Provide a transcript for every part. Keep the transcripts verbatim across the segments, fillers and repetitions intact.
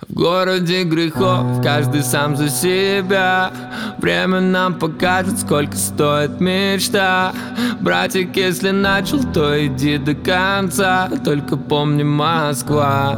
В городе грехов каждый сам за себя. Время нам покажет, сколько стоит мечта. Братик, если начал, то иди до конца. Только помни, Москва.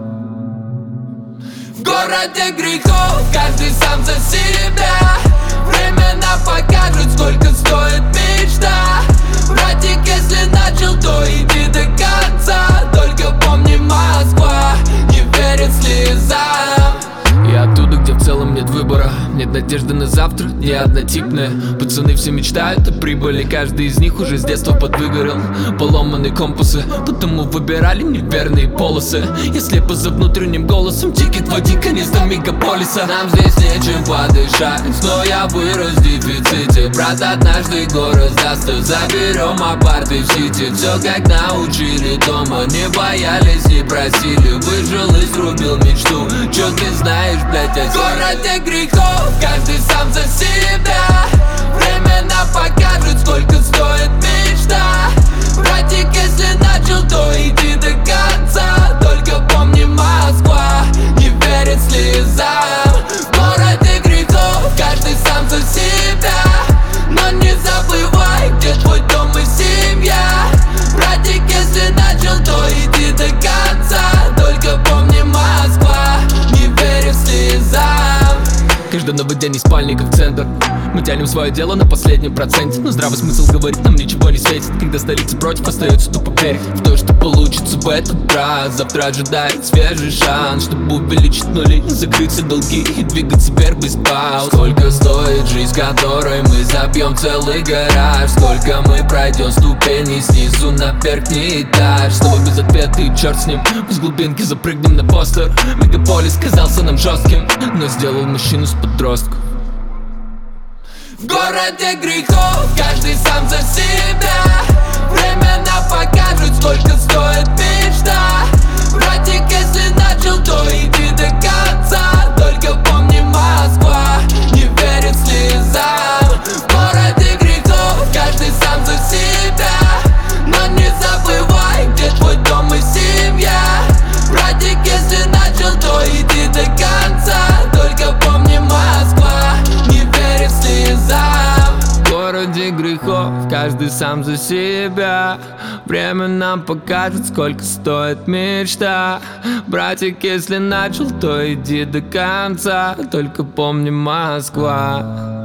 В городе грехов каждый сам за себя. Время нам покажет, сколько стоит мечта. Братик, если начал, то иди до конца. Только помни, Москва не верит слезам. Я оттуда, где в целом нет выбора, нет надежды на завтра, не однотипные. Пацаны все мечтают о прибыли, каждый из них уже с детства подвыгорел. Поломанные компасы, потому выбирали неверные полосы. Я слепо за внутренним голосом, тикет в один конец до мегаполиса. Нам здесь нечем подышать, но я вырос в дефиците. Брат однажды город сдаст, заберем апарты в сити. Все как научили дома, не боялись, не просили. Выжил и срубил мечту, чё ты знаешь, блять, о себе? В городе грехов каждый сам за себя. Время нам покажет, сколько стоит мечта. Братик, если начал, то иди до конца. Только помни, Москва не верит слезам. В городе грехов каждый сам за себя. Но не забывай, где твой дом и семья. Братик, если начал, то иди до конца. Только помни, Москва не верит слезам. Каждый новый день из спальника в центр. Мы тянем свое дело на последнем проценте. Но здравый смысл говорит, нам ничего не светит. Когда столица против, остается тупо верить в то, что получится в этот раз. Завтра ожидает свежий шанс, чтобы увеличить нули, закрыть долги и двигаться вверх без пауз. Сколько стоит жизнь, которой мы забьем целый гараж? Сколько мы пройдем ступени снизу на верхний этаж? Снова без ответа и черт с ним, из глубинки запрыгнем на постер. Мегаполис казался нам жестким, но сделал мужчину с подростков. В городе грехов каждый сам за себя. Время нам покажет, сколько стоит мечта. Братик, если начал, то иди до конца. Только помни, Москва не верит слезам. В городе грехов каждый сам за себя. Но не забывай, где твой дом и семья. Братик, если начал, то иди до конца. Только помни, Москва не верит слезам. В городе грехов каждый сам за себя. Время нам покажет, сколько стоит мечта. Братик, если начал, то иди до конца. Только помни, Москва.